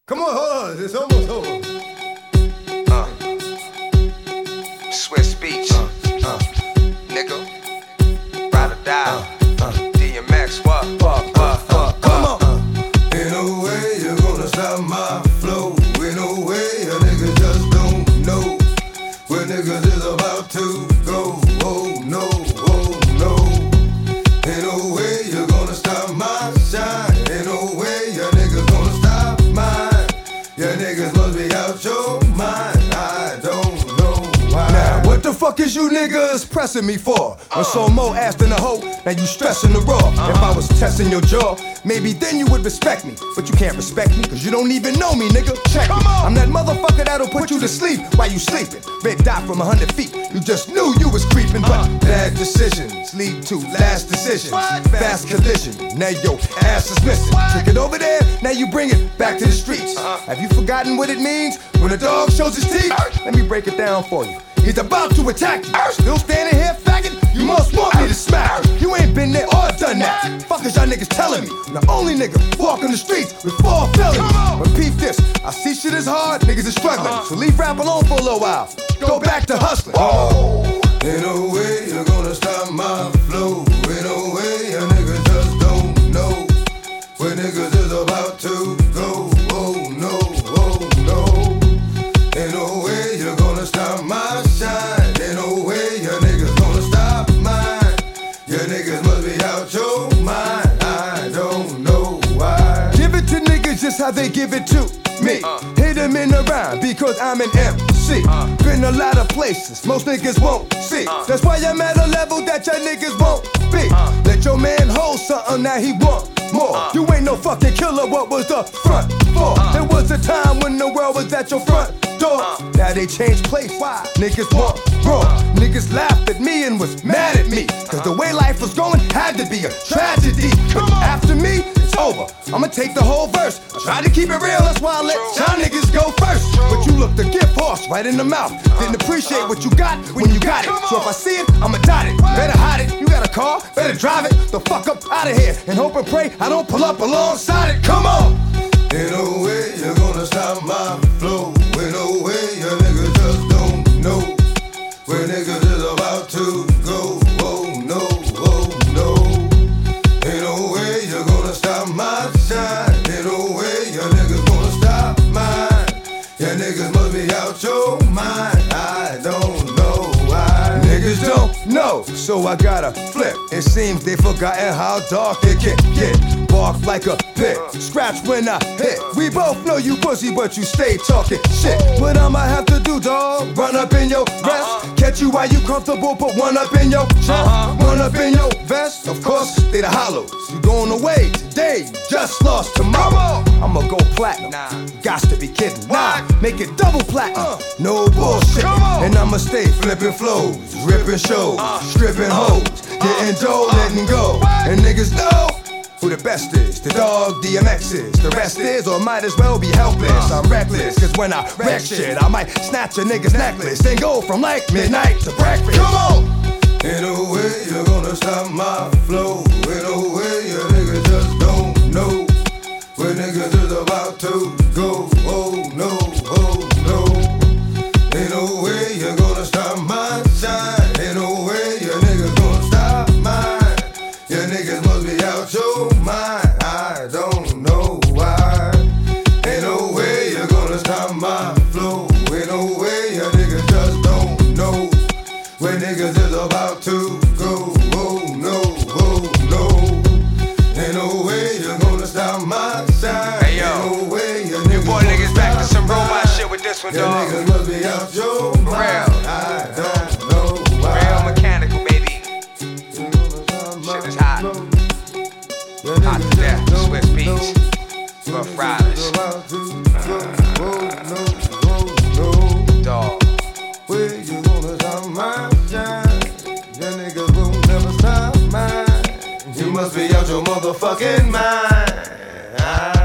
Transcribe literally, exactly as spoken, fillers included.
Come on, hold on, it's almost over. Uh, Swiss Beach, uh, uh, nigga, ride or die, uh, uh, D M X, what, what, what, what, come on. Uh, ain't no way you're gonna stop my flow. Ain't no way a nigga just don't know where niggas is about to go. Oh no, oh no. Ain't no way you're gonna stop my shine. Ain't no way your niggas gonna stop mine. Your niggas must be out your mind. I don't know why. Now, what the fuck is you niggas pressing me for? When so more ass than a hoe, now you stressing the raw. Uh-huh. If I was testing your jaw, maybe then you would respect me. But you can't respect me, cause you don't even know me, nigga. Check me. I'm that motherfucker that'll put you to sleep while you sleeping. Red dot from a hundred feet, you just knew you was creeping. But uh, bad decisions lead to last decisions. What? Fast collision, now your ass is missing. Take it over there, now you bring it back to the streets. Uh-huh. Have you forgotten what it means when a dog shows his teeth? Let me break it down for you. He's about to attack you. Still standing here, faggot? You must want me to smack you. You ain't been there or done that. Fuck is y'all niggas telling me? I'm the only nigga walking the streets with four felonies. But peep this, I see shit is hard, niggas is struggling. So leave rap alone for a little while. Go back to hustling. Oh, ain't no way you're gonna stop my flow. Ain't no way a nigga just don't know where niggas is about to go. Oh no, oh no. Ain't no way you're gonna stop my shine. Ain't no way your niggas gonna stop mine. Your niggas must be out your mind. I don't know why. Give it to niggas just how they give it to me. Uh, Hit them in the rhyme because I'm an M C. Uh, Been a lot of places most niggas won't see. Uh, That's why I'm at a level that your niggas won't be. Uh, Let your man hold something that he want more. Uh, you ain't no fucking killer, what was the front for? Uh, there was a time when the world was at your front door. Uh, now they changed place. Why? Niggas want raw. Uh, Niggas laughed at me and was mad at me. Cause the way life was going had to be a tragedy. But after me, it's over. I'ma take the whole verse. I try to keep it real, that's why I let y'all niggas go first. But you looked a gift horse right in the mouth. Didn't appreciate what you got when you got it. So if I see it, I'ma dot it. Better hide it. You got a car, better drive it the fuck up out of here. And hope and pray I don't pull up alongside it. Come on! Ain't no way you're gonna stop my flow. Ain't no way your niggas just don't know where niggas is about to go. Oh no, oh no. Ain't no way you're gonna stop my shine. Ain't no way your niggas gonna stop mine. Your niggas must be out your mind. I don't know why. Niggas don't know, so I gotta flip. It seems they forgotten how dark it can get. Bark like a pit, scratch when I hit. We both know you pussy, but you stay talking shit. What I'ma have to do, dawg? Run up in your rest, uh-huh. Catch you while you comfortable, put one up in your chest, uh-huh. One up in your vest. Of course, they the hollows. You going away today, you just lost tomorrow. I'ma go platinum, nah. Gots to be kidding. Nah, make it double platinum, uh. No bullshit. And I'ma stay flipping flows, ripping shows, uh. stripping hoes, getting dough, uh. letting go. What? And niggas know who the best is. The dog D M X is. The rest is, or might as well be helpless. I'm reckless, cause when I wreck shit, I might snatch a nigga's necklace, then go from like midnight to breakfast. Come on! Ain't no way you're gonna stop my flow. Ain't no way your niggas just don't know where niggas is about to go. Oh no, oh no. Ain't no way you're gonna stop my shine. Ain't no way your niggas gonna stop mine. Your niggas must be out your mind. I don't know why. Ain't no way you're gonna stop my flow. Ain't no way your niggas just don't know where niggas is about to go. Oh no, oh no. Ain't no way you're gonna stop my shine. Hey yo, ain't no way your niggas boy niggas back to some robot shit with this one, your dog. Niggas must be out your mind. Real. I don't know why. Real mechanical, baby. Shit is hot. Hot to death. Swiss Beach. Rough Riders. Dog. Where you gonna stop my shine? Your niggas will never stop mine. You must be out your motherfucking mind. I